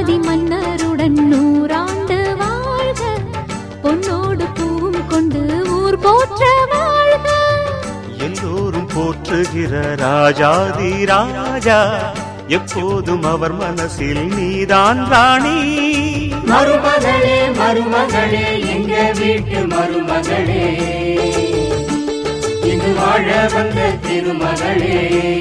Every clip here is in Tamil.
மன்னாதி மன்னருடன் 100 ஆண்டு வாழ்க, பொன்னோடு பூவும் கொண்டு ஊர் போற்ற வாழ்க. எல்லோரும் போற்றுகிற ராஜாதி ராஜா, எப்போதும் அவர் மனசில் நீதான் ராணி. மருமகளே மருமகளே எங்க வீட்டு மருமகளே, இங்கு வாழ வந்த திருமகளே.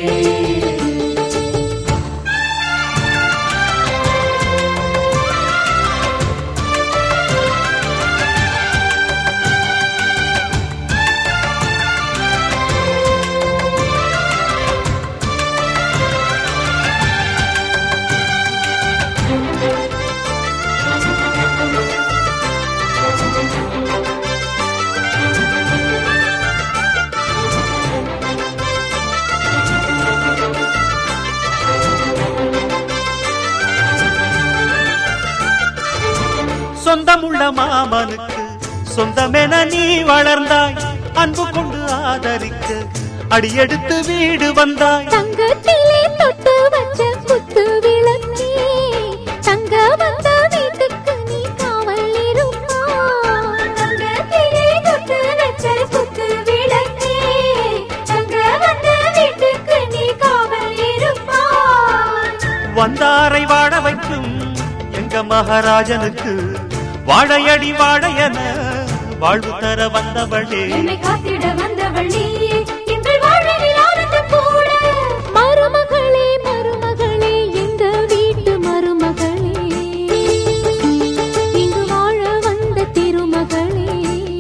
சொந்தமுள்ள மாமனுக்கு சொந்தமென நீ வளர்ந்தாய், அன்பு கொண்டு ஆதரிக்க அடியெடுத்து வீடு வந்தாய். தங்கத்திலே தொட்டு வச்ச குத்து விளக்கே, தங்க வந்த வீட்டுக்கு நீ காவல் இருப்பாய். தங்கத்திலே தொட்டு வச்ச குத்து விளக்கே, தங்க வந்த வீட்டுக்கு நீ காவல் இருப்பாய். வந்தாரை வாழ வைக்கும் எங்க மகாராஜனுக்கு வாழையடி வாழையன வாழ்வு தர வந்தவளே. என்னை காத்திட வந்தவள் நீயே, எங்கள் வாழ்வில் ஆனந்தம் கூட. மருமகளே மருமகளே எங்க வீட்டு மருமகளே, இங்கு வாழ வந்த திருமகளே.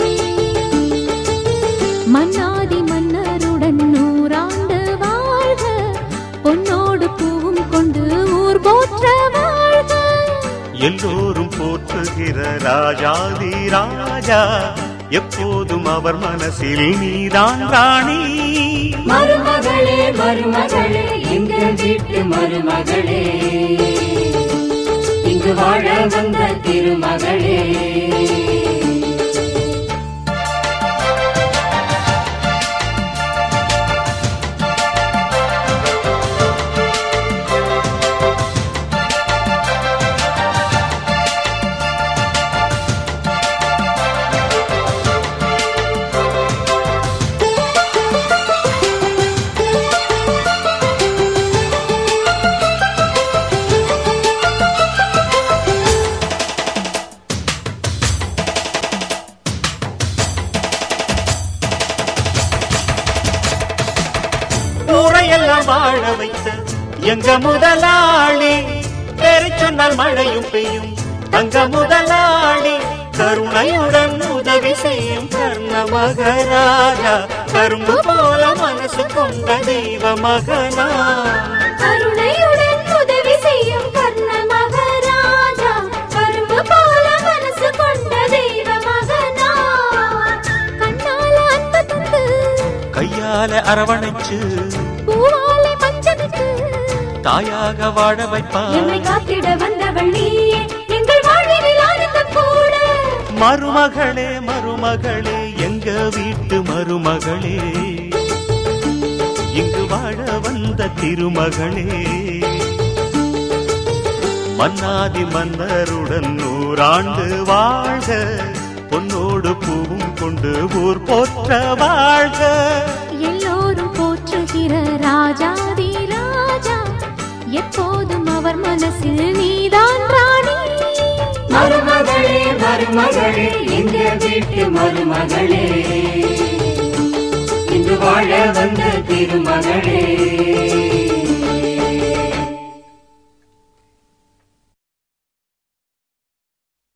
மன்னாதி மன்னருடன் 100 ஆண்டு வாழ்க, பொன்னோடு பூவும் கொண்டு ஊர் போற்ற வாழ்க. எல்லோரும் போற்றுகிற ராஜாதி ராஜா, எப்போதும் அவர் மனசில் நீதான் ராணி. மருமகளே மருமகளே எங்க வீட்டு மருமகளே, இங்கு வாழ வந்த திருமகளே. ஊரையெல்லாம் வாழ வைத்த எங்க முதலாளி, பேரை சொன்னால் மழையும் பெய்யும் தங்க முதலாளி. கருணையுடன் உதவி செய்யும் கர்ண மகராஜா, கரும்பு போல மனசு கொண்ட தெய்வ மகனா. கருணையுடன் உதவி செய்யும் கர்ண மகராஜா, கரும்பு போல மனசு கொண்ட தெய்வ மகனா. கண்ணால அன்பு தந்து கையால அரவணைச்சு பூவாலை மஞ்சனுக்கு தாயாக வாழ வைப்பார். என்னை காத்திட வந்தவள் நீயே, எங்கள் வாழ்வில் ஆனந்தம் கூட. மருமகளே மருமகளே எங்க வீட்டு மருமகளே, இங்கு வாழ வந்த திருமகளே. மன்னாதி மன்னருடன் 100 ஆண்டு வாழ்க, பொன்னோடு பூவும் கொண்டு ஊர் போற்ற வாழ்க. எல்லோரும் போற்றுகிற ராஜாதி ராஜா, எப்போதும் அவர் மனசில் நீதான் ராணி. மருமகளே மருமகளே எங்க வீட்டு மருமகளே, இன்று வாழ வந்த திருமகளே.